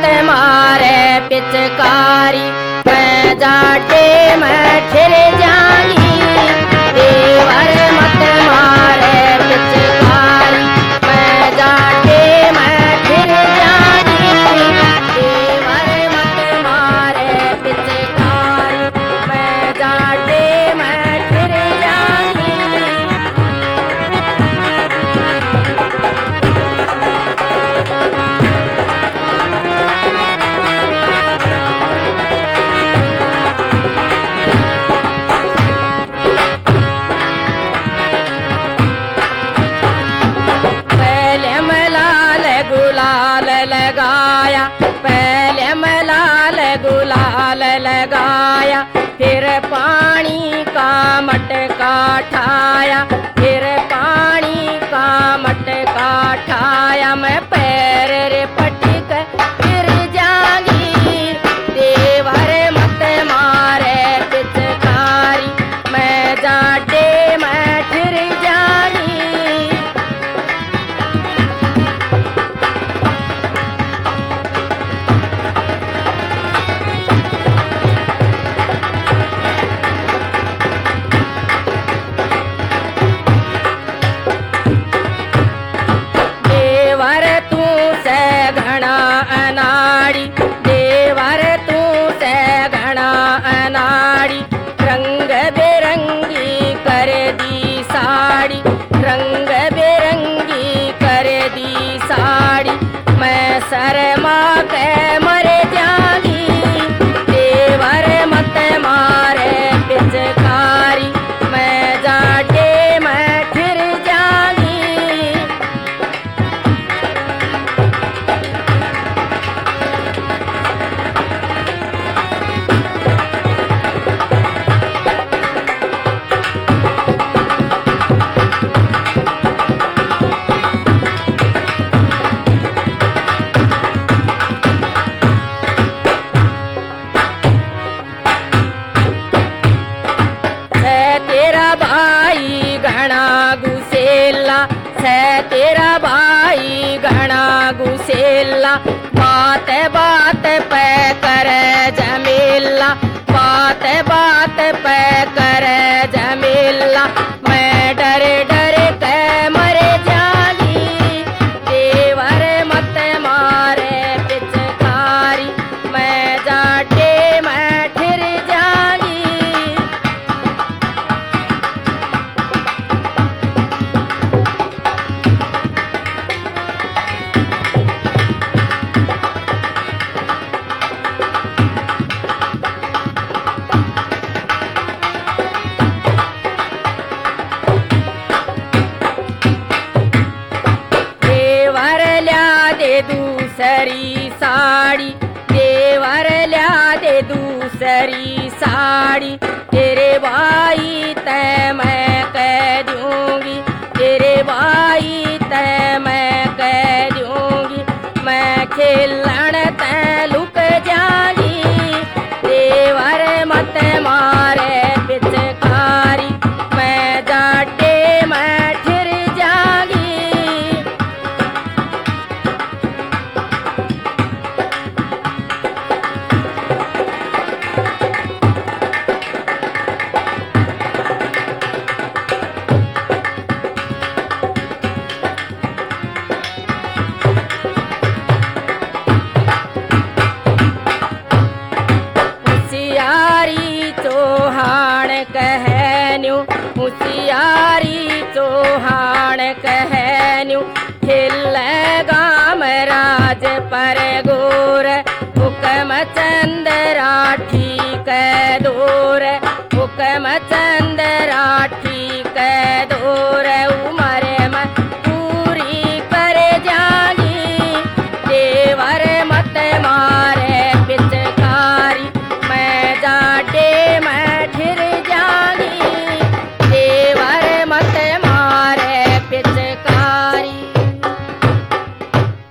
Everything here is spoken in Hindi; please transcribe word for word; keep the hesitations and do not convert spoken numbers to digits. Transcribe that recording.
मत मारे पिचकारी, मैं जाटे में ठिर जागी। देवर मत मारे पिचकारी, मैं जाटे में ठिर जागी। देवर मत मारे पिचकारी, मैं जाटे में ठिर जागी। गुलाल लगाया, पहले मैं लाल गुलाल लगाया, फिर पानी का मटका ठाया, फिर पानी का मटका ठाया। मैं पैर रे पटक फिर जागी। देवर मत मारे पिचकारी, मैं जाटे मैं फिर जागी। देवर तू से घना अनाड़ी, देवर तू से घना अनाड़ी, रंग बिरंगी कर दी साड़ी, रंग बिरंगी कर दी साड़ी। मैं शर्मा के मर जागी। देवर मत मारे पिचकारी, मैं जाटे मैं फिर जागी। तेरा भाई घना गुसेला, है तेरा भाई घना गुसेला, बात बात पे कर जमेला, बात बात पे कर जमेला। मैं डर डर के मर जागी। देवर मत मारे पिचकारी, मैं जाटे मैं ठिर जागी। देवर ल्या दे दूसरी साड़ी, देवर ल्या दे दूसरी साड़ी। तेरे भाई तय मैं कह दूंगी, तेरे भाई तय मैं कह दूंगी। मैं खेलन तय लुक जागी। देवर मत मारे पिचकारी, मैं जाटे मैं ठिर जागी। होशियारी चौहान कहन्यू, होशियारी चौहान कहन्यू। खिल गाम राज पर